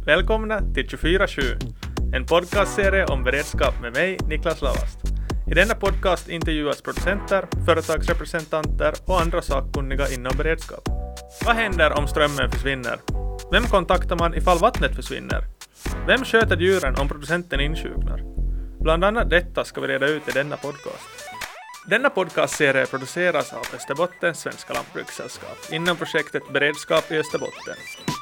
Välkomna till 24/7, en podcastserie om beredskap med mig, Niklas Lavast. I denna podcast intervjuas producenter, företagsrepresentanter och andra sakkunniga inom beredskap. Vad händer om strömmen försvinner? Vem kontaktar man ifall vattnet försvinner? Vem sköter djuren om producenten insjuknar? Bland annat detta ska vi reda ut i denna podcast. Denna podcastserie produceras av Österbottens Svenska Lantbrukssällskap inom projektet Beredskap i Österbotten.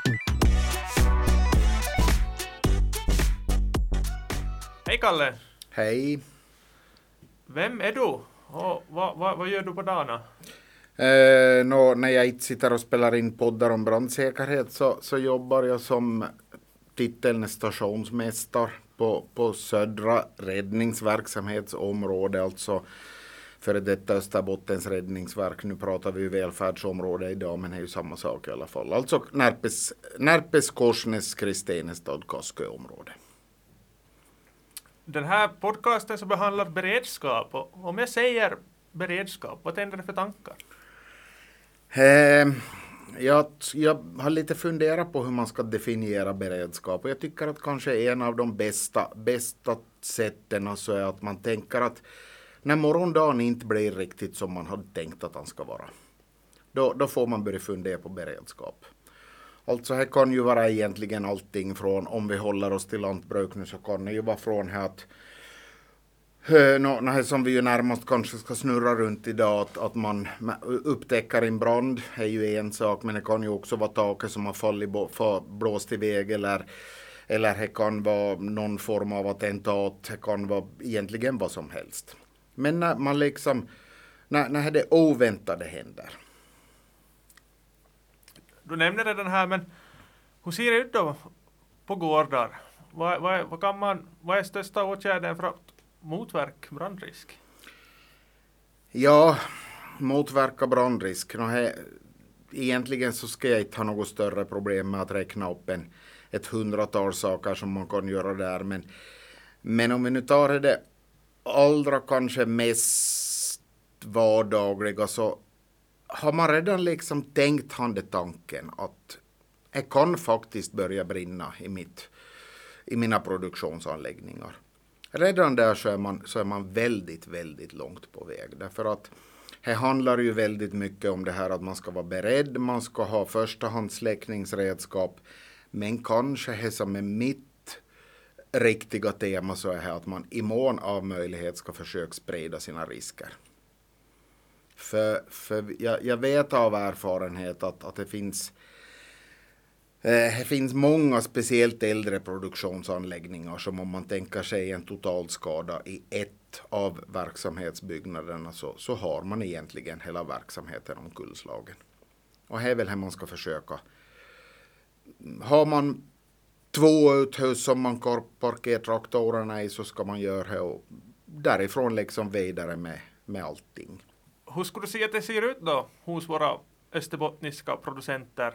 Hej Kalle! Hej! Vem är du? Och vad gör du på dagarna? När jag inte sitter och spelar in poddar om brandsäkerhet så jobbar jag som titeln stationsmästare på södra räddningsverksamhetsområde, alltså för detta Österbottens räddningsverk. Nu pratar vi ju välfärdsområde idag, men det är ju samma sak i alla fall. Alltså Närpes, Korsnäs, Kristianstad, Kaskö-område. Den här podcasten så behandlar beredskap. Och om jag säger beredskap, vad tänder det för tankar? Jag har lite funderat på hur man ska definiera beredskap. Och jag tycker att kanske en av de bästa sätten så är att man tänker att när morgondagen inte blir riktigt som man hade tänkt att den ska vara, då får man börja fundera på beredskap. Alltså här kan ju vara egentligen allting från, om vi håller oss till lantbruk nu, så kan det ju vara från här att något som vi ju närmast kanske ska snurra runt idag, att man upptäcker en brand är ju en sak, men det kan ju också vara taket som har fallit blåst iväg, eller det kan vara någon form av attentat, det kan vara egentligen vad som helst. Men när man liksom, när det oväntade händer. Du nämnde det den här, men hur ser det ut då på gårdar? Vad är största åtgärden för att motverka brandrisk? Ja, motverka brandrisk. Egentligen så ska jag inte ha något större problem med att räkna upp ett 100-tal saker som man kan göra där. Men om vi nu tar det allra kanske mest vardagliga, så har man redan liksom tänkt tanken att jag kan faktiskt börja brinna i mina produktionsanläggningar. Redan där så är man väldigt, väldigt långt på väg. Därför att här handlar ju väldigt mycket om det här att man ska vara beredd, man ska ha förstahandssläckningsredskap, men kanske det som är mitt riktiga tema så är det att man i mån av möjlighet ska försöka sprida sina risker. För jag vet av erfarenhet att det finns många speciellt äldre produktionsanläggningar som, om man tänker sig en totalskada i ett av verksamhetsbyggnaderna, så har man egentligen hela verksamheten omkullslagen. Och här är väl här man ska försöka. Har man 2 uthus som man kan parkera traktorerna i, så ska man göra det, och därifrån liksom vidare med allting. Hur skulle du säga att det ser ut då hos våra österbottniska producenter?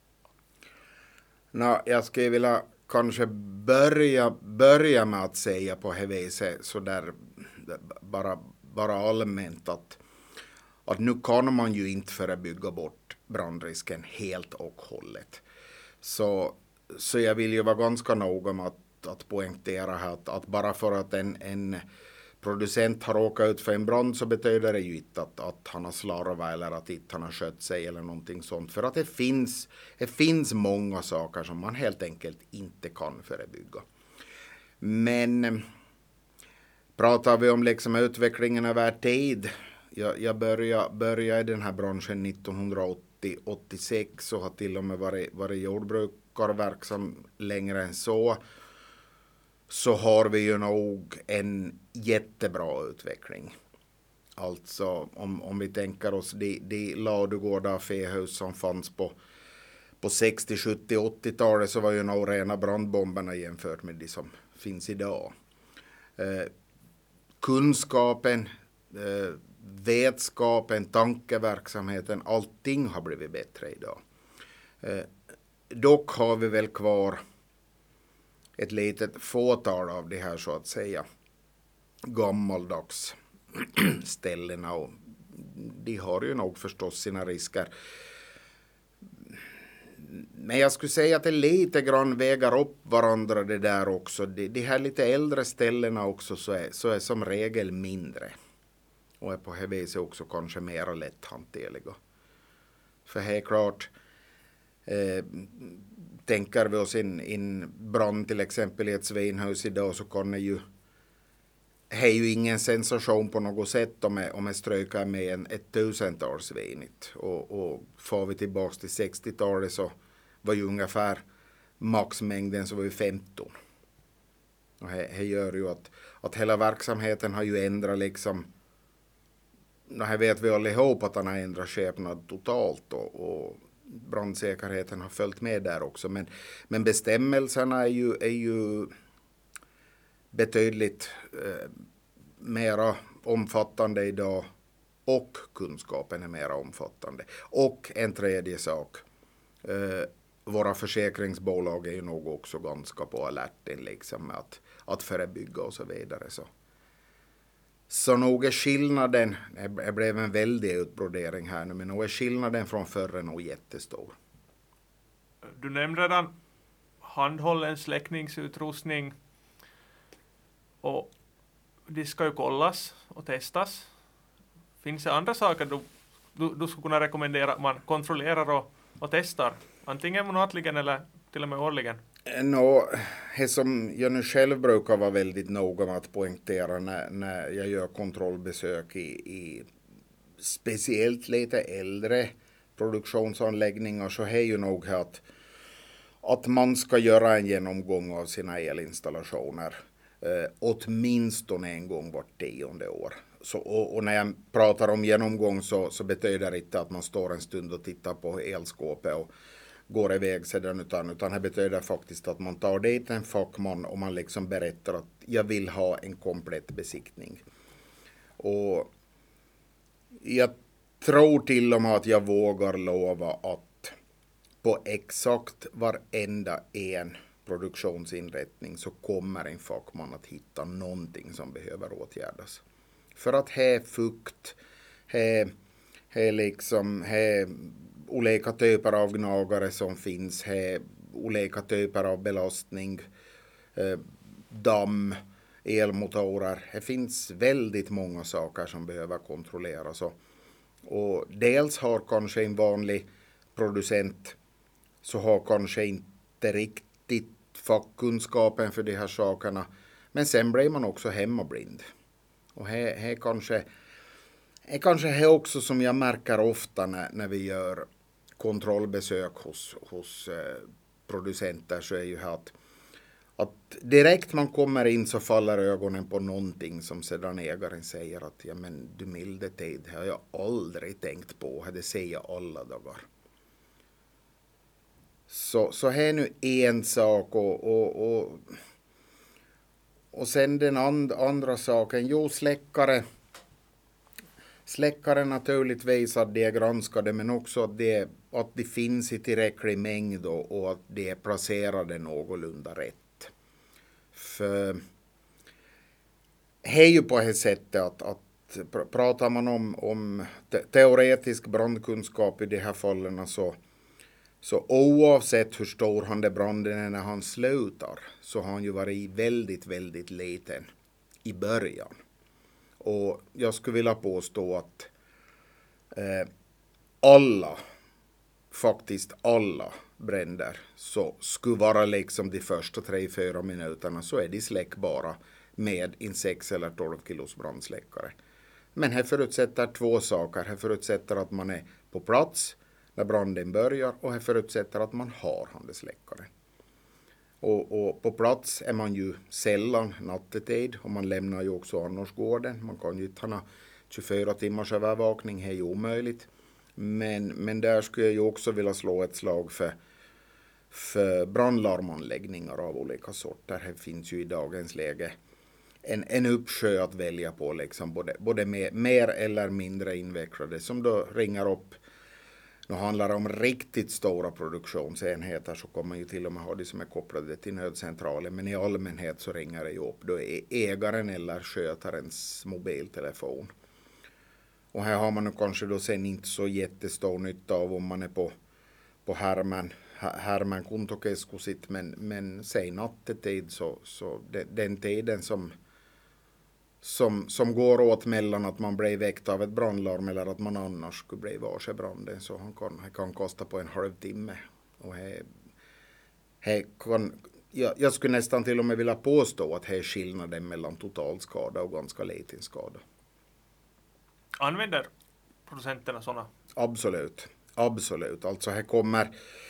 Jag skulle vilja kanske börja med att säga på det viset, så där bara allmänt att nu kan man ju inte förebygga bort brandrisken helt och hållet. Så jag vill ju vara ganska noga med att poängtera här att bara för att en producent har råkat ut för en brand, så betyder det ju inte att han har slarvat eller att inte han har skött sig eller någonting sånt. För att det finns många saker som man helt enkelt inte kan förebygga. Men pratar vi om liksom utvecklingen över tid. Jag började i den här branschen 1980-86 och har till och med varit jordbrukarverksam längre än så. Så har vi ju nog en jättebra utveckling. Alltså om vi tänker oss de ladugårdar och fähus som fanns på 60, 70, 80-talet, så var ju nog rena brandbomberna jämfört med de som finns idag. Kunskapen, vetskapen, tankeverksamheten, allting har blivit bättre idag. Dock har vi väl kvar ett litet fåtal av det här, så att säga, gammaldags ställena, och de har ju nog förstås sina risker. Men jag skulle säga att det lite grann väger upp varandra det där också. De här lite äldre ställena också så är som regel mindre. Och är på det viset också kanske mer lätthanterliga. För det är klart, tänker vi oss in brand till exempel i ett svinhus idag, så kan det ju är ju ingen sensation på något sätt om jag strökar med ett 1000-talsvinit. Och får vi tillbaka till 60-talet så var ju ungefär maxmängden så var ju 15. Och det gör ju att hela verksamheten har ju ändrat liksom. Det vet vi allihop att den har ändrat skepnad totalt och brandsäkerheten har följt med där också. Men bestämmelserna är ju betydligt mera omfattande idag, och kunskapen är mera omfattande. Och en tredje sak, våra försäkringsbolag är ju nog också ganska på alerten liksom med att förebygga och så vidare. Så nog är skillnaden, det blev en väldig utbrodering här nu, men nog är skillnaden från förr nog jättestor. Du nämnde redan handhållen släckningsutrustning, och de ska ju kollas och testas. Finns det andra saker du skulle kunna rekommendera att man kontrollerar och testar? Antingen månatligen eller till och med årligen? Det som jag nu själv brukar vara väldigt noga med att poängtera när jag gör kontrollbesök i speciellt lite äldre produktionsanläggningar, så är ju nog att man ska göra en genomgång av sina elinstallationer åtminstone en gång vart 10:e år. Och när jag pratar om genomgång så betyder det inte att man står en stund och tittar på elskåpet och går iväg sedan, utan det betyder faktiskt att man tar dit en fackman och man liksom berättar att jag vill ha en komplett besiktning. Och jag tror till och med att jag vågar lova att på exakt varenda en produktionsinrättning så kommer en fackman att hitta någonting som behöver åtgärdas. För att här fukt, här olika typer av gnagare som finns, här olika typer av belastning, damm, elmotorer. Det finns väldigt många saker som behöver kontrolleras. Och dels har kanske en vanlig producent så har kanske inte riktigt fackkunskapen för de här sakerna. Men sen blir man också hemmablind. Och här kanske är också som jag märker ofta när vi gör kontrollbesök hos producenter, så är ju här att direkt man kommer in så faller ögonen på någonting som sedan ägaren säger att ja men du milde tid, det har jag aldrig tänkt på, det säger jag alla dagar. Så här är nu en sak och sen den andra saken, släckare naturligtvis att det är granskade, men också att det finns i tillräcklig mängd och att det är placerade någorlunda rätt. För det är ju på det sättet att pratar man om teoretisk brandkunskap i de här fallen, så oavsett hur stor han är branden är när han slutar, så har han ju varit väldigt, väldigt liten i början. Och jag skulle vilja påstå att faktiskt alla bränder så skulle vara liksom de första 3-4 minuterna så är de släckbara med en 6 eller 12 kilos brandsläckare. Men här förutsätter två saker. Här förutsätter att man är på plats när branden börjar, och här förutsätter att man har handelsläckare. Och på plats är man ju sällan nattetid, och man lämnar ju också annars gården. Man kan ju inte ha 24 timmars övervakning, det är ju omöjligt. Men där skulle jag ju också vilja slå ett slag för brandlarmanläggningar av olika sorter. Här finns ju i dagens läge en uppsjö att välja på, liksom både mer eller mindre invecklade, som då ringer upp. Nu handlar det om riktigt stora produktionsenheter, så kommer man ju till och med ha det som är kopplade till nödcentralen. Men i allmänhet så ringer det ju upp då ägaren eller skötarens mobiltelefon. Och här har man nu kanske då sen inte så jättestor nytta av om man är på Herman Kuntokeskusit, men säg nattetid så den tiden som går åt mellan att man blir väckt av ett brandlarm eller att man annars skulle bli varse branden, så han kan kosta på en halvtimme. Och jag skulle nästan till och med vilja påstå att det är skillnaden mellan totalskada och ganska liten skada. Använder producenterna sådana? Absolut. Alltså här kommer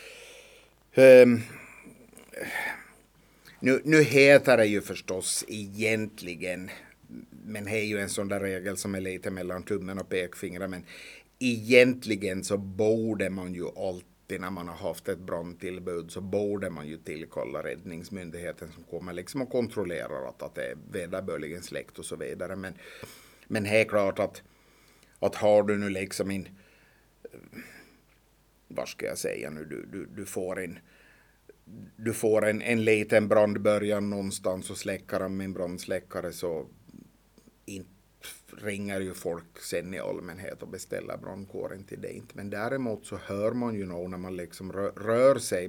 nu heter det ju förstås egentligen, men det är ju en sån där regel som är lite mellan tummen och pekfingrar, men egentligen så borde man ju alltid när man har haft ett brandtillbud så borde man ju tillkalla räddningsmyndigheten som kommer liksom och kontrollerar att det är vederbörligen släckt och så vidare. Men det är klart att har du nu liksom vad ska jag säga nu, du får en liten brandbörjan någonstans och släcker han med en brandsläckare, så inte ringer ju folk sen i allmänhet och beställer brandkåren till det inte. Men däremot så hör man ju nog när man liksom rör sig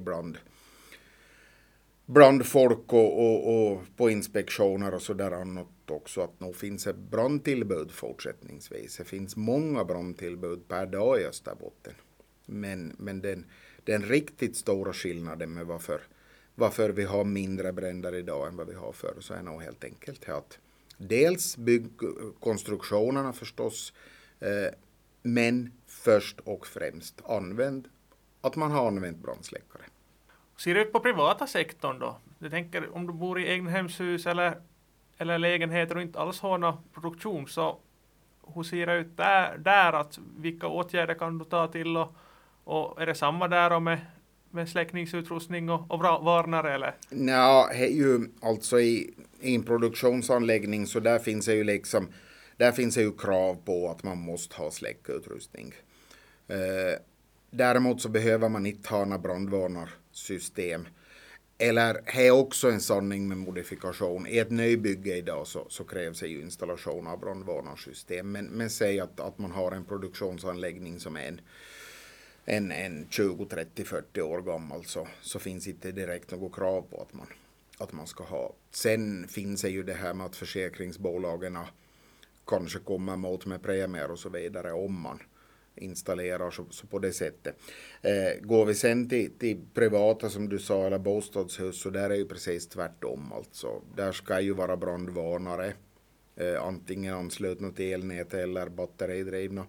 bland folk och på inspektioner och sådär annat också, att nog finns ett brandtillbud fortsättningsvis. Det finns många brandtillbud per dag i Österbotten. Men den riktigt stora skillnaden med varför vi har mindre bränder idag än vad vi har förr, så är nog helt enkelt att dels byggkonstruktionerna förstås, men först och främst att man har använt brandsläckare. Ser du ut på privata sektorn då? Jag tänker om du bor i egnahemshus eller lägenheter och inte alls har någon produktion, så hur ser det ut där att vilka åtgärder kan du ta till och är det samma där och med släckningsutrustning och varnare eller? Ja, det är ju alltså i en produktionsanläggning, så där finns det ju krav på att man måste ha släckutrustning. Däremot så behöver man inte ha några brandvarnarsystem. Eller det är också en sanning med modifikation. I ett nybygge idag så krävs det ju installation av brandvarnarsystem. Men säg att man har en produktionsanläggning som är en 20, 30, 40 år gammal, så finns inte direkt något krav på att man ska ha. Sen finns det ju det här med att försäkringsbolagen kanske kommer mot med premier och så vidare om man installerar så på det sättet. Går vi sen till privata som du sa eller bostadshus, så där är ju precis tvärtom. Alltså, där ska ju vara brandvarnare, antingen anslutna till elnät eller batteridrivna.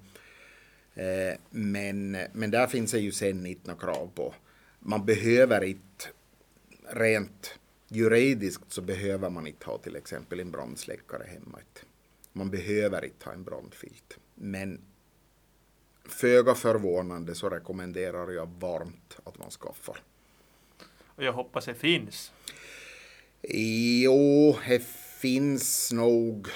Men där finns det ju sen inte några krav på. Man behöver inte, rent juridiskt så behöver man inte ha till exempel en brandsläckare hemma. Man behöver inte ha en brandfilt. Men föga förvånande så rekommenderar jag varmt att man skaffar. Och jag hoppas det finns. Jo, det finns nog.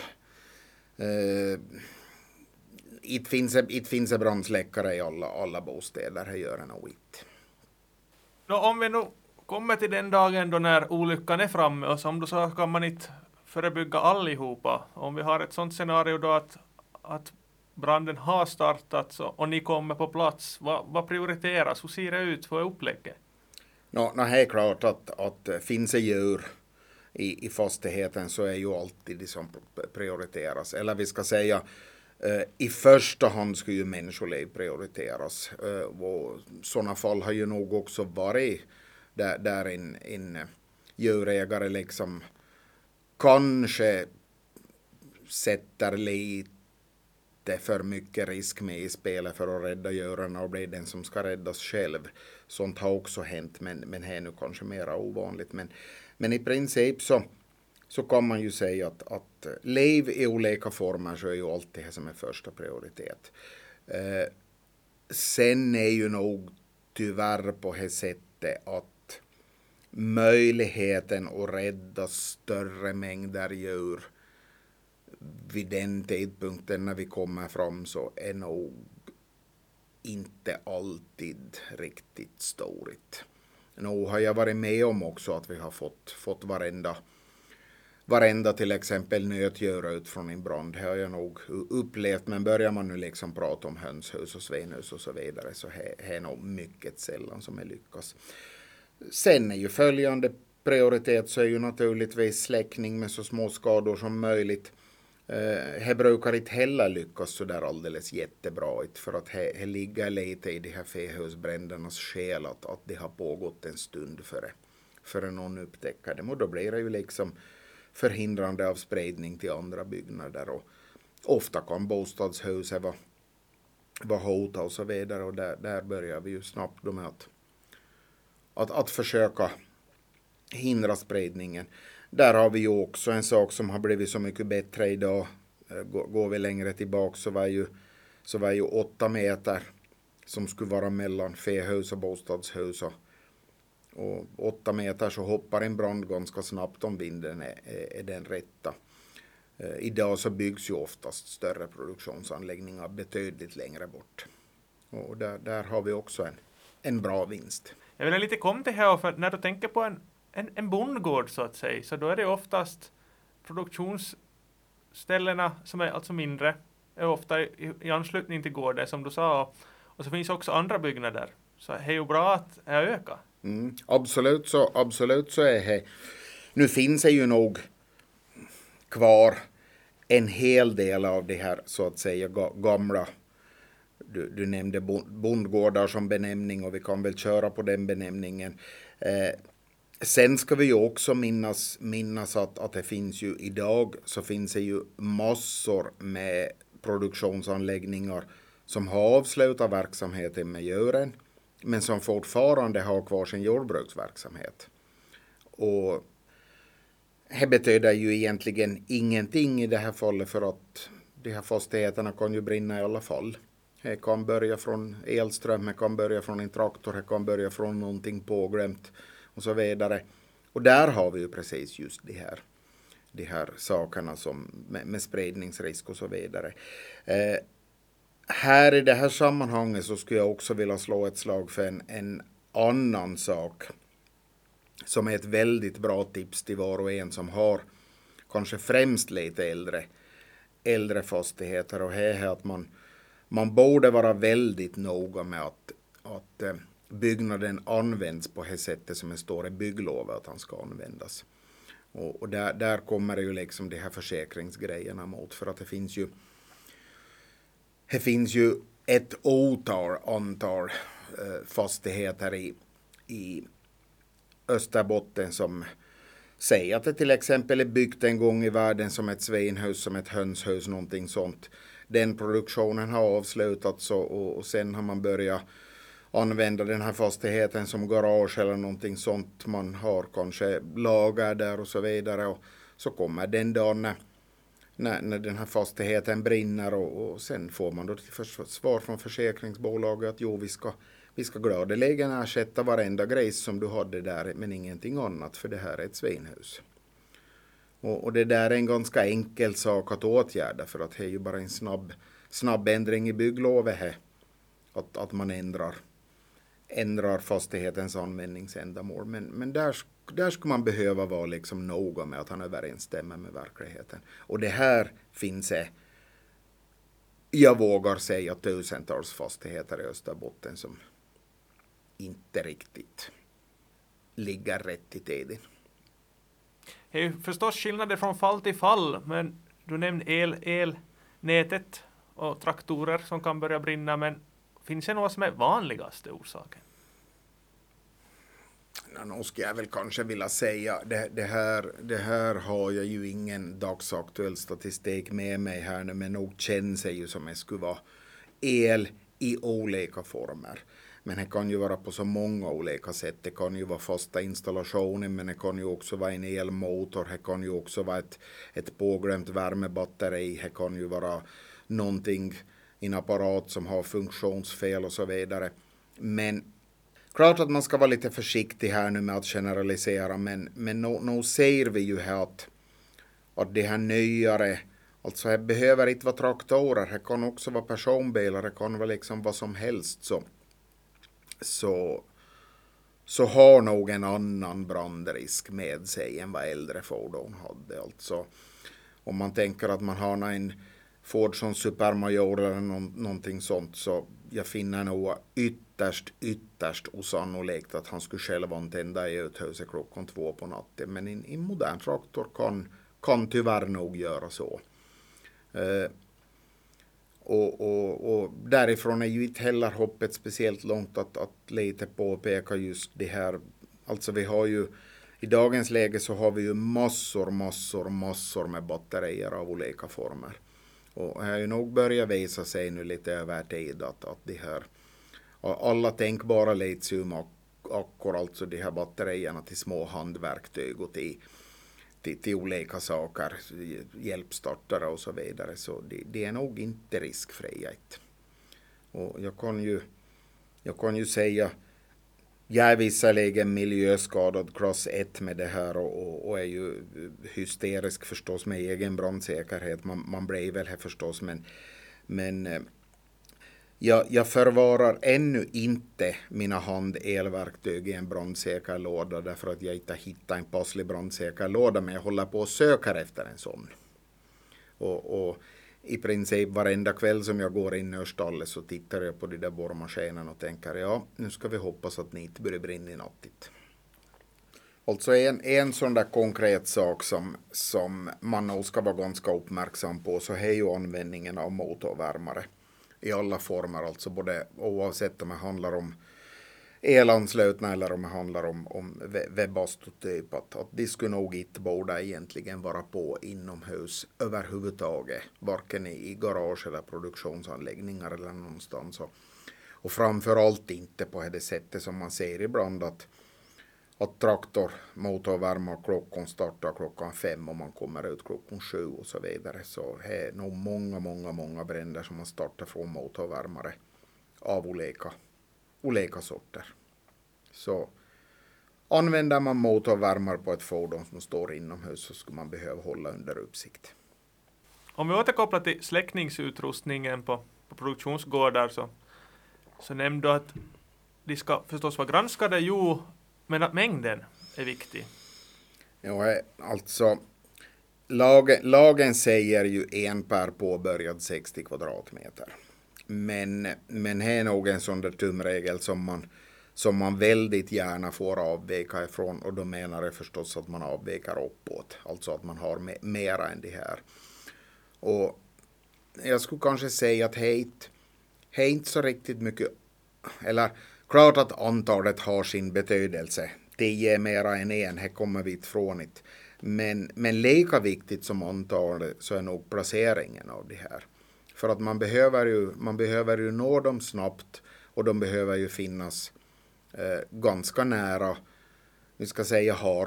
Det finns en brandsläckare i alla bostäder. Det gör det nog inte. Om vi nu kommer till den dagen då när olyckan är framme, och som du sa kan man inte förebygga allihopa. Om vi har ett sånt scenario då att branden har startat och ni kommer på plats, vad prioriteras? Hur ser det ut för upplägget? Det är klart att finns det djur i fastigheten så är ju alltid det som prioriteras. Eller vi ska säga, i första hand ska ju människoliv prioriteras. Och sådana fall har ju nog också varit där en djurägare liksom kanske sätter lite för mycket risk med i spelet för att rädda djuren och bli den som ska räddas själv. Sånt har också hänt, men det är nu kanske mer ovanligt. Men i princip så kan man ju säga att liv i olika former så är ju alltid det som är första prioritet. Sen är ju nog tyvärr på det sättet att möjligheten att rädda större mängder djur vid den tidpunkten när vi kommer fram så är nog inte alltid riktigt storigt. Nu har jag varit med om också att vi har fått varenda till exempel nötgöra ut från en brand. Det har jag nog upplevt, men börjar man nu liksom prata om hönshus och svenhus och så vidare så är nog mycket sällan som är lyckas. Sen är ju följande prioritet så är ju naturligtvis släckning med så små skador som möjligt. Det brukar inte heller lyckas så där alldeles jättebra, för att det ligger lite i de här fähusbrändernas skäl att det har pågått en stund före någon upptäcker dem, och då blir det ju liksom förhindrande av spridning till andra byggnader, och ofta kan bostadshuset vara hota och så vidare, och där börjar vi ju snabbt med att försöka hindra spridningen. Där har vi ju också en sak som har blivit så mycket bättre idag. Går vi längre tillbaka så var ju 8 meter som skulle vara mellan fähus och bostadshus. Och 8 meter så hoppar en brand ganska snabbt om vinden är den rätta. Idag så byggs ju oftast större produktionsanläggningar betydligt längre bort. Och där har vi också en bra vinst. Jag vill lite komma till här, för när du tänker på en bondgård så att säga, så då är det oftast produktionsställena som är alltså mindre, är ofta i anslutning till gården som du sa, och så finns också andra byggnader, så det är ju bra att det ökar. Absolut så är det. Nu finns det ju nog kvar en hel del av det här så att säga gamla. Du nämnde bondgårdar som benämning, och vi kan väl köra på den benämningen. Sen ska vi ju också minnas att det finns ju idag, så finns det ju massor med produktionsanläggningar som har avslutat verksamheten med djuren, men som fortfarande har kvar sin jordbruksverksamhet. Och det betyder ju egentligen ingenting i det här fallet, för att de här fastigheterna kan ju brinna i alla fall. Det kan börja från elström, det kan börja från en traktor, det kan börja från någonting påglömt och så vidare. Och där har vi ju precis just de här sakerna som med spridningsrisk och så vidare. Här i det här sammanhanget så skulle jag också vilja slå ett slag för en annan sak som är ett väldigt bra tips till var och en som har kanske främst lite äldre fastigheter, och det är att man borde vara väldigt noga med att byggnaden används på det sättet som det står i bygglovet att han ska användas. Och där kommer det ju liksom de här försäkringsgrejerna mot, för att det finns ju ett antal fastigheter i Österbotten som säger att det till exempel är byggt en gång i världen som ett svinhus, som ett hönshus, någonting sånt. Den produktionen har avslutats och sen har man börjat använda den här fastigheten som garage eller någonting sånt. Man har kanske lager där och så vidare, och så kommer den dagen när den här fastigheten brinner, och sen får man då till svar från försäkringsbolaget att jo, vi ska gladeligen ersätta varenda gris som du hade där, men ingenting annat, för det här är ett svinhus. Och det där är en ganska enkel sak att åtgärda, för att det är ju bara en snabb ändring i bygglovet här, att man ändrar fastighetens användningsändamål. Men där ska man behöva vara liksom noga med att han överensstämmer med verkligheten. Och det här finns jag vågar säga, tusentals fastigheter i Österbotten som inte riktigt ligger rätt i tiden. Det är ju förstås skillnader från fall till fall, men du nämnde elnätet och traktorer som kan börja brinna, men finns det något som är vanligaste orsaken? Nu ska jag väl kanske vilja säga, det här har jag ju ingen dagsaktuell statistik med mig här nu, men nog känns det ju som det skulle vara el i olika former. Men det kan ju vara på så många olika sätt. Det kan ju vara fasta installationer, men det kan ju också vara en elmotor. Det kan ju också vara ett påglömt värmebatteri. Det kan ju vara någonting i en apparat som har funktionsfel och så vidare. Men klart att man ska vara lite försiktig här nu med att generalisera. Men nu ser vi ju här att det här nyare, alltså det behöver inte vara traktorer. Det kan också vara personbilar. Det kan vara liksom vad som helst. Så så har nog en annan brandrisk med sig än vad äldre fordon hade. Alltså, om man tänker att man har en Ford som Supermajor eller någonting sånt, så jag finner nog ytterst osannolikt att han skulle själv antända i uthuset klockan 2 på natten. Men en modern traktor kan tyvärr nog göra så. Och därifrån är ju inte heller hoppet speciellt långt att lite påpeka just det här. Alltså vi har ju i dagens läge så har vi ju massor med batterier av olika former. Och här har ju nog börjat visa sig nu lite över tid att det här alla tänkbara litiumackor, alltså de här batterierna till små handverktyg och till olika saker, hjälpstartare och så vidare, så det är nog inte riskfrihet. Och jag kan ju säga, jag är visserligen miljöskadad klass 1 med det här och är ju hysterisk förstås med egen brandsäkerhet. Man blir väl här förstås, men jag förvarar ännu inte mina handelverktyg i en brandsäker låda därför att jag inte hittar en passlig brandsäker låda, men jag håller på och söker efter en sån. Och i princip varenda kväll som jag går in i stallet så tittar jag på de där borrmaskinen och tänker, ja, nu ska vi hoppas att ni inte börjar brinna i nattigt. Alltså en sån där konkret sak som man nog ska vara ganska uppmärksam på, så är ju användningen av motorvärmare i alla former, alltså både oavsett om det handlar om elanslutna eller om det handlar om webbastotyp, att de skulle nog inte borde egentligen vara på inomhus överhuvudtaget, varken i garage eller produktionsanläggningar eller någonstans. Och framförallt inte på det sättet som man ser ibland att traktor motorvärmar klockan startar klockan 5 och man kommer ut klockan 7 och så vidare. Så det är nog många bränder som man startar från motorvärmare av olika sorter. Så använder man motorvärmare på ett fordon som står inomhus så ska man behöva hålla under uppsikt. Om vi återkopplar till släckningsutrustningen på produktionsgårdar så nämnde du att de ska förstås vara granskade, men att mängden är viktig. Ja, alltså lagen säger ju en per påbörjad 60 kvadratmeter. Men det är nog en sån där tumregel som man väldigt gärna får avvika ifrån, och då menar jag förstås att man avvikar uppåt, alltså att man har mera än det här. Och jag skulle kanske säga att det är inte så riktigt mycket, eller klart att antalet har sin betydelse. 10 är mera än en, här kommer vi ifrån it. Men lika viktigt som antalet så är nog placeringen av det här. För att man behöver ju nå dem snabbt, och de behöver ju finnas ganska nära. Vi ska säga, har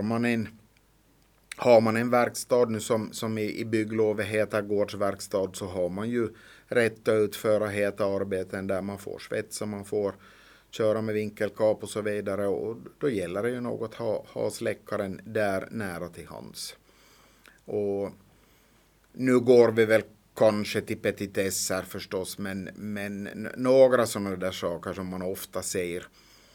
man en verkstad nu som i bygglovet heter gårdsverkstad, så har man ju rätt att utföra heta arbeten där man får svetsa, man får köra med vinkelkap och så vidare, och då gäller det ju nog att ha släckaren där nära till hands. Och nu går vi väl kanske till petitesser förstås, men några sådana där saker som man ofta ser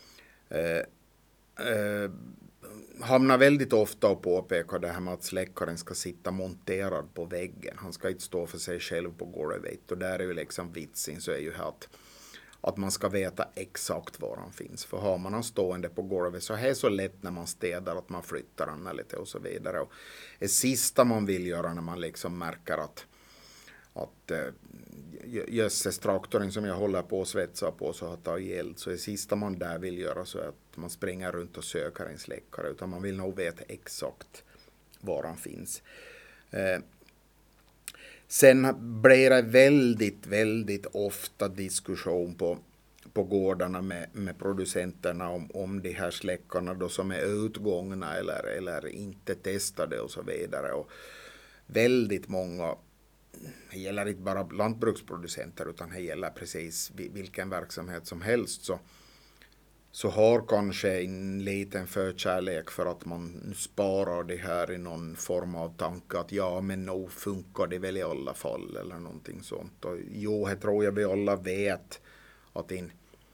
hamnar väldigt ofta och påpekar det här med att släckaren ska sitta monterad på väggen. Han ska inte stå för sig själv på golvet, och där är ju liksom vitsen, så är ju här att man ska veta exakt var han finns. För har man han stående på golvet så är det så lätt när man städar att man flyttar han lite och så vidare. Och det sista man vill göra när man liksom märker att jösses, traktorn som jag håller på att svetsa på så har tagit eld, så det sista man där vill göra så är att man springer runt och söker en släckare, utan man vill nog veta exakt var han finns. Sen blir det väldigt ofta diskussion på gårdarna med producenterna om de här släckarna då som är utgångna eller inte testade och så vidare. Och väldigt många, det gäller inte bara lantbruksproducenter utan det gäller precis vilken verksamhet som helst, så har kanske en liten förkärlek för att man sparar det här i någon form av tanke att ja, men nog funkar det väl i alla fall eller någonting sånt. Och jo, jag tror jag vi alla vet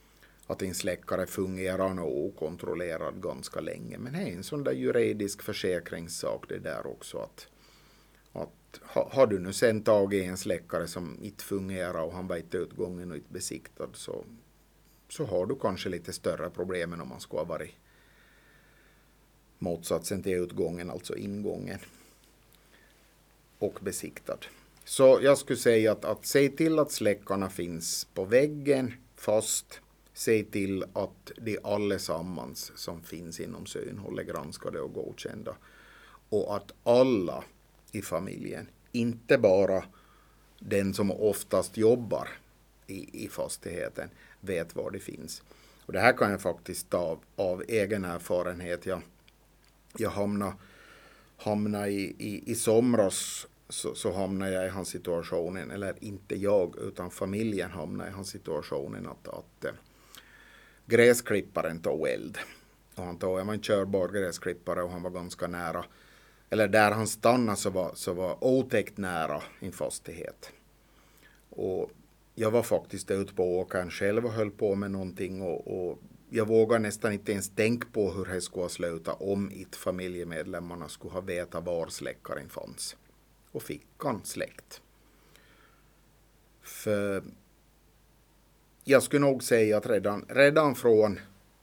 att en släckare fungerar och okontrollerad ganska länge. Men det är en sån där juridisk försäkringssak det där också, att har du nu sen tagit en släckare som inte fungerar och han vet utgången och inte besiktad, så har du kanske lite större problem än om man skulle ha varit motsatsen till utgången, alltså ingången och besiktad. Så jag skulle säga att se till att släckarna finns på väggen fast. Se till att de allesammans som finns inom synhåll är granskade och godkända. Och att alla i familjen, inte bara den som oftast jobbar i fastigheten, vet var det finns. Och det här kan jag faktiskt ta av egen erfarenhet. Jag hamnade i somras, så hamnade jag i hans situationen, eller inte jag utan familjen hamnade i hans situationen att gräsklipparen tog eld. Och jag var en körbar gräsklippare och han var ganska nära, eller där han stannade så var otäckt nära en fastighet. Och jag var faktiskt ute på åkern själv och höll på med någonting och jag vågar nästan inte ens tänka på hur det skulle sluta om inte familjemedlemmarna skulle ha veta var släckaren fanns. Och fickan släckt. För jag skulle nog säga att redan från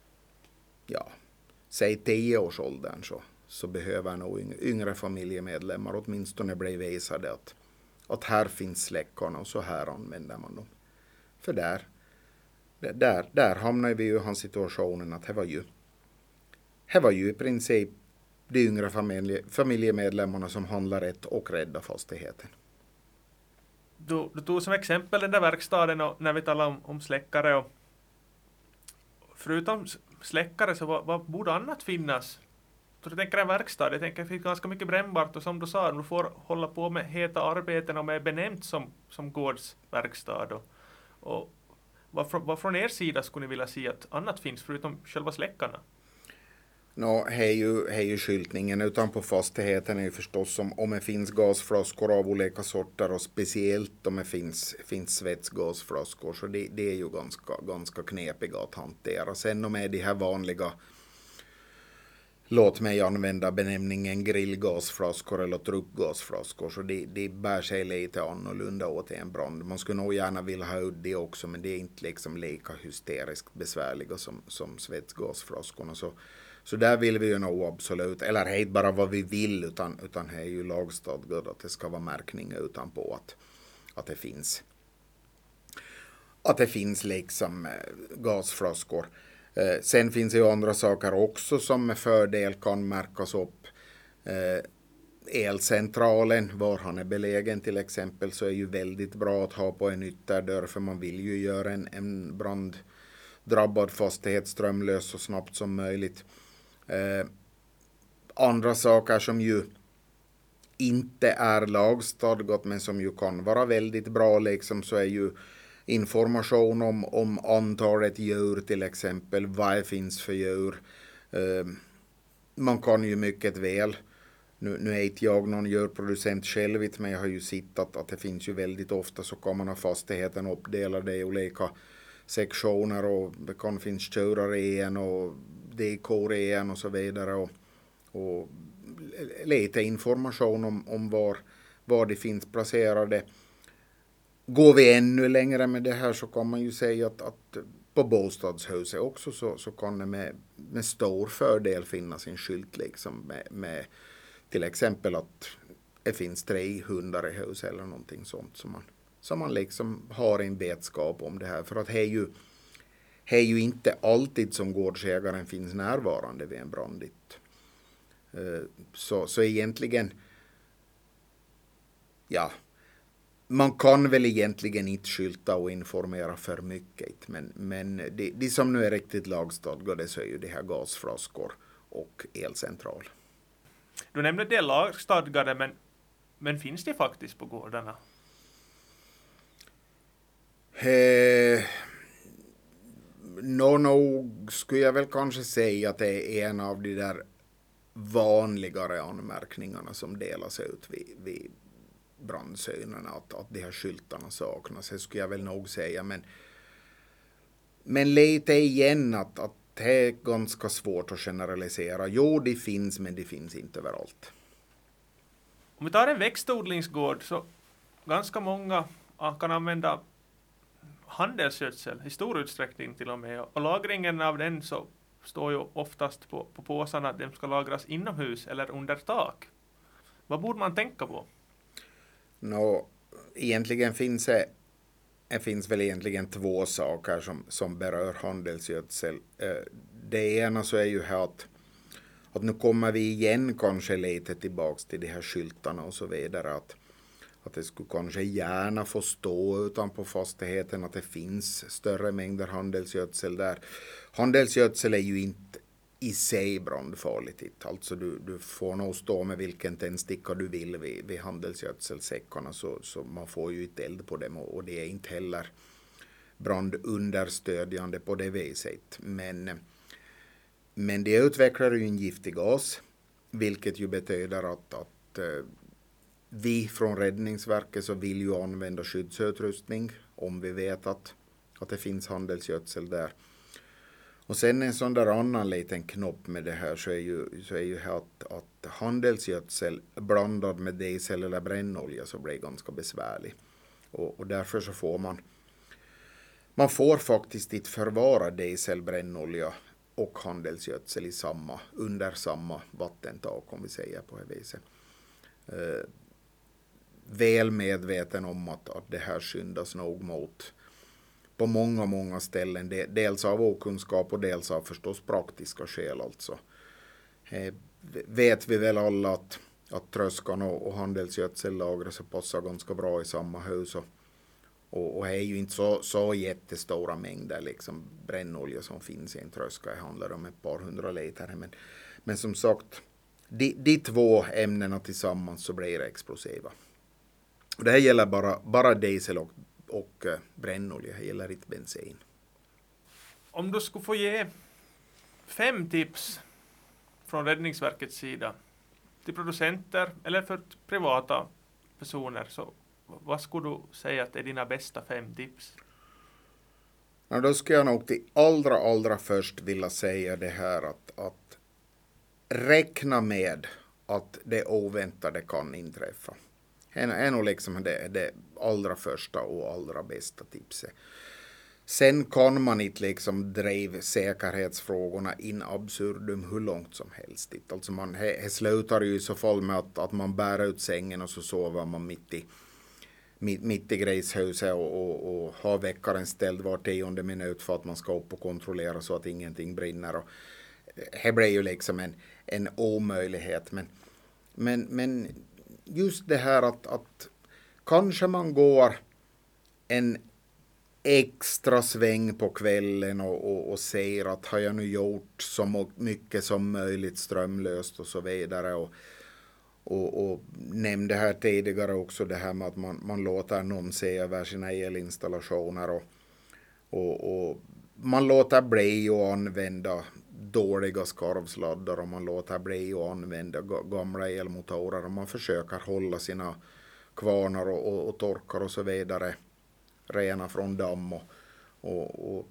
säg 10-årsåldern så behöver nog yngre familjemedlemmar åtminstone bli visade att här finns släckarna och så här använder man dem. För där hamnar vi ju i hans situationen att det var ju i princip de yngre familjemedlemmarna som handlar rätt och rädda fastigheten. Du tog som exempel den där verkstaden och när vi talar om släckare. Och förutom släckare så vad borde annat finnas? Så du tänker en verkstad, jag tänker att det finns ganska mycket brännbart och som du sa, du får hålla på med heta arbeten och är benämnt som gårdsverkstad. Och vad från er sida skulle ni vilja se att annat finns förutom själva släckarna? Är ju skyltningen utanpå fastigheten är ju förstås om det finns gasflaskor av olika sorter och speciellt om det finns svetsgasflaskor, så det är ju ganska knepiga att hantera. Sen om det är de här vanliga, låt mig använda benämningen grillgasflaskor eller truckgasflaskor, så det bär sig lite annorlunda åt en brand. Man skulle nog gärna vilja ha ut det också, men det är inte liksom lika hysteriskt besvärliga som svetsgasflaskorna. Så där vill vi ju nog absolut, eller det är inte bara vad vi vill utan det är ju lagstadgat att det ska vara märkning utanpå att det finns liksom gasflaskor. Sen finns det ju andra saker också som med fördel kan märkas upp. Elcentralen, var han är belägen till exempel, så är ju väldigt bra att ha på en ytterdörr, för man vill ju göra en branddrabbad fastighet strömlös så snabbt som möjligt. Andra saker som ju inte är lagstadgat men som ju kan vara väldigt bra liksom, så är ju information om antalet djur till exempel, vad det finns för djur. Man kan ju mycket väl, nu är inte jag någon djurproducent själv, men jag har ju sett att det finns ju väldigt ofta, så kan man ha fastigheten uppdelad i olika sektioner och det kan finnas tjurar i en och dekor i en och så vidare, och lite information om var det finns placerade. Går vi ännu längre med det här så kan man ju säga att på bostadshuset också så kan det med stor fördel finnas en skylt liksom med till exempel att det finns 3 hundar i huset eller någonting sånt som man liksom har en vetskap om det här, för att det är ju inte alltid som gårdsägaren finns närvarande vid en brand. Så egentligen, man kan väl egentligen inte skylta och informera för mycket, men de som nu är riktigt lagstadgade så är ju det här gasflaskor och elcentral. Du nämnde det lagstadgade, men finns det faktiskt på gårdarna? Nog skulle jag väl kanske säga att det är en av de där vanligare anmärkningarna som delas ut vid brandsynerna, att de här skyltarna saknas. Det skulle jag väl nog säga, men Men lite igen att det är ganska svårt att generalisera. Jo, det finns, men det finns inte överallt. Om vi tar en växtodlingsgård så ganska många kan använda handelsgödsel i stor utsträckning till och med. Och lagringen av den så står ju oftast på påsarna att de ska lagras inomhus eller under tak. Vad borde man tänka på? Egentligen finns väl egentligen två saker som berör handelsgödsel. Det ena så är ju här att nu kommer vi igen kanske lite tillbaks till de här skyltarna och så vidare. Att det skulle kanske gärna få stå utanpå fastigheten att det finns större mängder handelsgödsel där. Handelsgödsel är ju inte i sig brandfarligt. Alltså du får nog stå med vilken tändsticka du vill vid handelsgödselsäckarna så man får ju inte eld på dem och det är inte heller brandunderstödjande på det viset. Men det utvecklar ju en giftig gas, vilket ju betyder att vi från Räddningsverket så vill ju använda skyddsutrustning om vi vet att det finns handelsgödsel där. Och sen en sån där annan liten knopp med det här så är ju här att handelsgödsel blandad med diesel eller brännolja så blir ganska besvärlig. Och därför så får man får faktiskt inte förvara diesel, brännolja och handelsgödsel under samma vattentak om vi säger på det viset. Väl medveten om att det här skyndas nog mot på många ställen. Dels av okunskap och dels av förstås praktiska skäl alltså. Vet vi väl alla att tröskan och handelsgödsel lagras och passar ganska bra i samma hus. Och är ju inte så jättestora mängder liksom brännolja som finns i en tröska. Det handlar om ett par 100 liter. Men som sagt, de två ämnena tillsammans så blir det explosiva. Och det här gäller bara diesel och brännolja, det gäller inte bensin. Om du skulle få ge 5 tips från Räddningsverkets sida till producenter eller för privata personer så vad skulle du säga att är dina bästa 5 tips? Då ska jag nog till allra först vilja säga det här att räkna med att det oväntade kan inträffa. Det är nog liksom det allra första och allra bästa tipset. Sen kan man inte liksom driva säkerhetsfrågorna in absurdum hur långt som helst. Alltså det slutar ju i så fall med att man bär ut sängen och så sover man mitt i grishuset och har väckaren ställd var 10:e minut för att man ska upp och kontrollera så att ingenting brinner. Och det blir ju liksom en omöjlighet. Men just det här att kanske man går en extra sväng på kvällen och säger att har jag nu gjort så mycket som möjligt strömlöst och så vidare och nämnde här tidigare också det här med att man låter någon se över sina elinstallationer och man låter bli att använda dåliga skarvsladdar och man låter bli att använda gamla elmotorer och man försöker hålla sina kvarnar och torkar och så vidare rena från damm och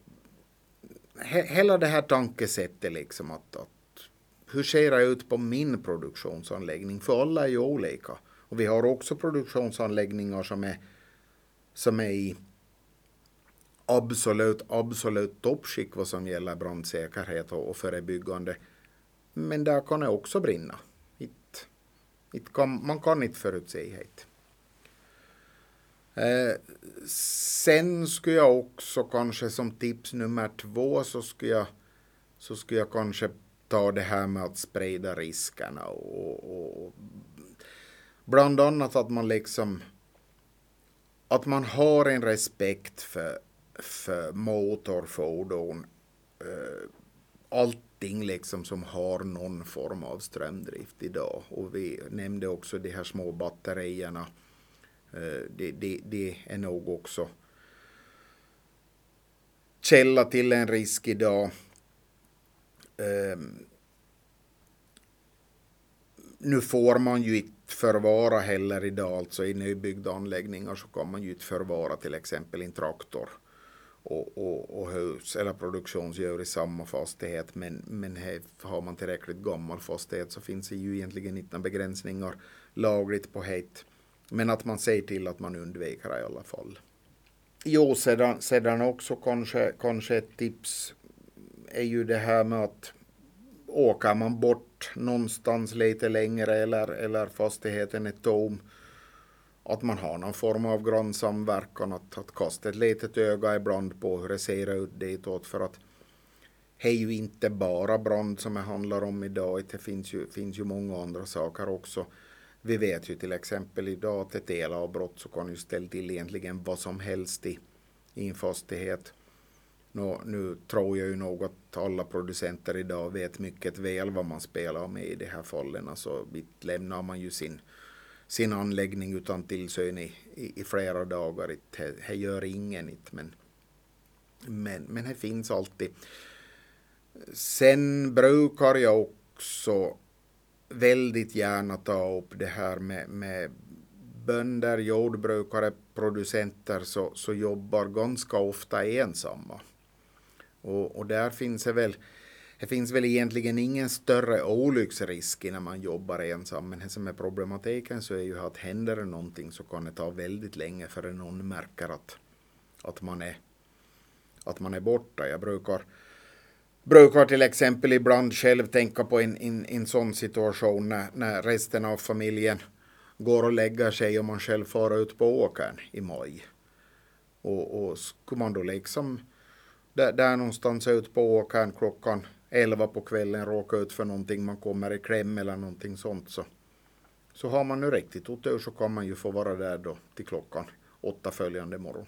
hela det här tankesättet liksom att hur ser det ut på min produktionsanläggning? För alla är ju olika. Och vi har också produktionsanläggningar som är i absolut toppskick vad som gäller brandsäkerhet och förebyggande. Men där kan det också brinna. Man kan inte förutse det. Sen skulle jag också kanske som tips nummer 2 så skulle jag kanske ta det här med att sprida riskerna och bland annat att man liksom att man har en respekt för motorfordon, allting liksom som har någon form av strömdrift idag. Och vi nämnde också de här små batterierna. Det är nog också källa till en risk idag. Nu får man ju inte förvara heller idag, alltså i nybyggda anläggningar så kan man ju inte förvara till exempel en traktor och hus eller produktionsdjur i samma fastighet, men har man tillräckligt gammal fastighet så finns det ju egentligen inte begränsningar lagligt på het. Men att man säger till att man undviker i alla fall. Jo, sedan också kanske ett tips är ju det här med att åker man bort någonstans lite längre eller fastigheten är tom, att man har någon form av grannsamverkan, att kasta ett litet öga ibland på hur det ser ut ditåt, för att det är ju inte bara brand som det handlar om idag, det finns ju många andra saker också. Vi vet ju till exempel idag att ett elavbrott så kan ju ställa till egentligen vad som helst i en fastighet. Nu tror jag ju nog att alla producenter idag vet mycket väl vad man spelar med i de här fallen. Alltså lämnar man ju sin anläggning utan tillsyn i flera dagar. Det gör ingen, men det finns alltid. Sen brukar jag också väldigt gärna ta upp det här med bönder, jordbrukare, producenter så jobbar ganska ofta ensamma. Och där finns det finns väl egentligen ingen större olycksrisk när man jobbar ensam. Men det som är problematiken så är ju att händer det någonting så kan det ta väldigt länge förrän någon märker att man är borta. Jag brukar till exempel ibland själv tänka på en sån situation när resten av familjen går och lägger sig och man själv far ut på åkern i maj. Och skulle man då liksom där någonstans ut på åkern klockan 11 på kvällen råka ut för någonting, man kommer i kläm eller någonting sånt, så har man nu riktigt otur så kan man ju få vara där då till klockan 8 följande morgon.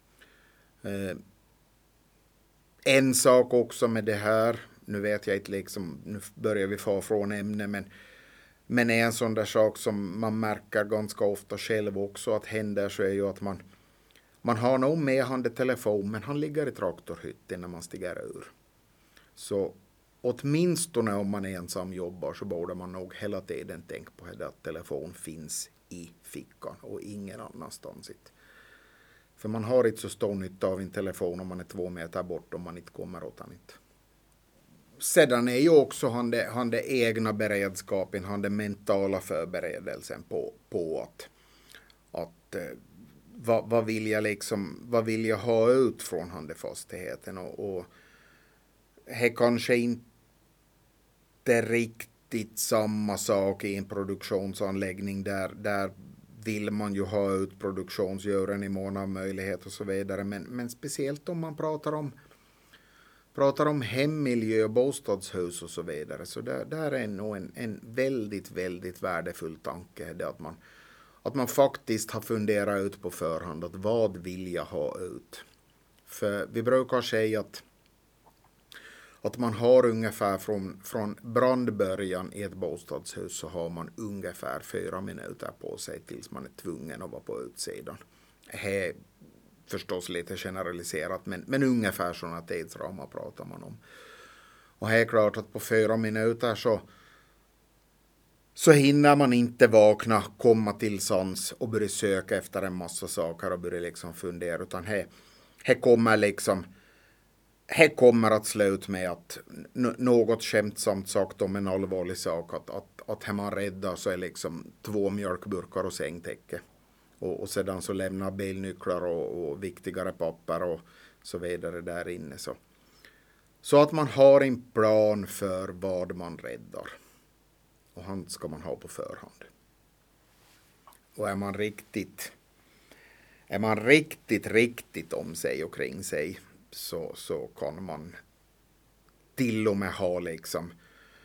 En sak också med det här, nu vet jag inte liksom, nu börjar vi få från ämne, men en sån där sak som man märker ganska ofta själv också att händer, så är ju att man har nog med handtelefon, men han ligger i traktorhytten när man stiger ur. Så åtminstone om man ensam jobbar så borde man nog hela tiden tänka på det, att telefon finns i fickan och ingen annanstans. För man har inte så stor nytta av en telefon om man är 2 meter bort, om man inte kommer åt den inte. Sedan är ju också han det egna beredskapen, han det mentala förberedelsen på att vad vill jag ha ut från handfastigheten, och det kanske inte riktigt samma sak i en produktionsanläggning där vill man ju ha ut produktionsdjuren i mån av möjlighet och så vidare, men speciellt om man pratar om hemmiljö, bostadshus och så vidare, så där är nog en väldigt, väldigt värdefull tanke, det att man faktiskt har funderat ut på förhand att vad vill jag ha ut. För vi brukar säga att man har ungefär från brandbörjan i ett bostadshus så har man ungefär 4 minuter på sig tills man är tvungen att vara på utsidan. Det är förstås lite generaliserat, men ungefär sådana tidsramar pratar man om. Och det är klart att på 4 minuter så hinner man inte vakna, komma till sans och börja söka efter en massa saker och börja liksom fundera, utan det kommer att sluta med att något skämtsamt sagt om en allvarlig sak, att man räddar så är liksom 2 mjölkburkar och sängtäcke. Och sedan så lämnar bilnycklar och viktigare papper och så vidare där inne. Så att man har en plan för vad man räddar. Och han ska man ha på förhand. Och är man riktigt om sig och kring sig, så kan man till och med ha liksom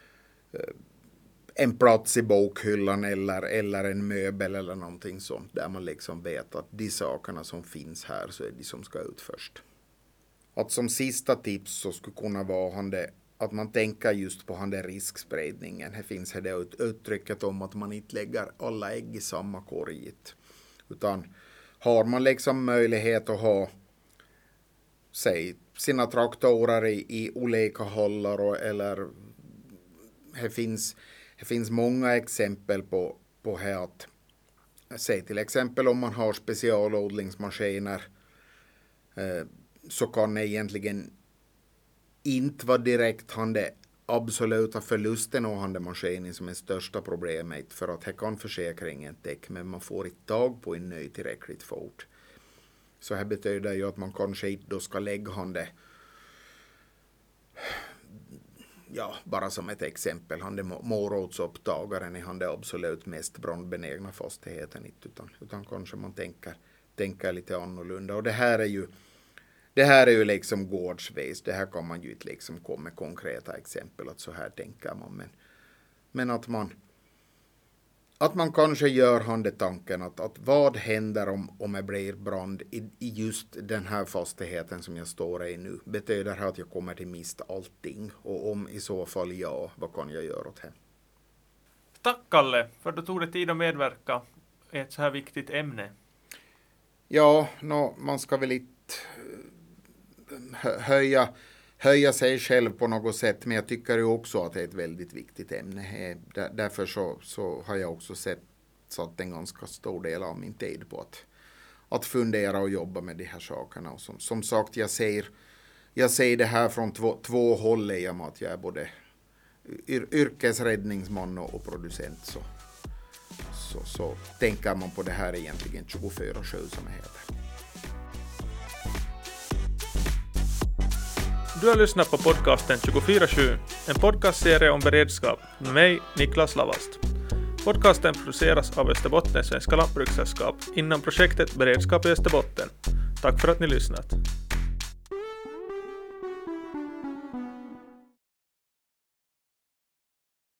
en plats i bokhyllan eller en möbel eller någonting sånt, där man liksom vet att de sakerna som finns här så är de som ska ut först. Att som sista tips så skulle kunna vara att man tänker just på riskspridningen. Här finns det uttrycket om att man inte lägger alla ägg i samma korg. Utan har man liksom möjlighet att ha sina traktorer i olika hållare, eller det finns många exempel på här att säg till exempel om man har specialodlingsmaskiner, så kan det egentligen inte vara direkt hande absoluta förlusten av hande maskinen som är största problemet, för att här kan försäkringen täcka, men man får inte tag på en ny tillräckligt fort. Så här betyder ju att man kanske inte då ska lägga hande, ja, bara som ett exempel, hande morotsupptagaren är hande absolut mest brandbenägna fastigheten, utan kanske man tänker lite annorlunda. Och det här är ju liksom gårdsvis. Det här kan man ju inte liksom komma med konkreta exempel att så här tänker man. Men att man kanske gör handetanken att vad händer om det blir brand i just den här fastigheten som jag står i nu? Betyder det att jag kommer till mista allting? Och om i så fall ja, vad kan jag göra åt det? Tack Kalle för att du tog dig tid att medverka i ett så här viktigt ämne. Ja, man ska väl inte höja sig själv på något sätt, men jag tycker ju också att det är ett väldigt viktigt ämne. Därför så har jag också satt en ganska stor del av min tid på att fundera och jobba med de här sakerna. Och som sagt, jag ser det här från två håll i och med att jag är både yrkesräddningsman och producent. Så tänker man på det här egentligen 24/7 som det heter. Du har lyssnat på podcasten 24/7, en podcastserie om beredskap med mig, Niklas Lavast. Podcasten produceras av Österbottens Svenska Lantbrukssällskap inom projektet Beredskap i Österbotten. Tack för att ni lyssnat.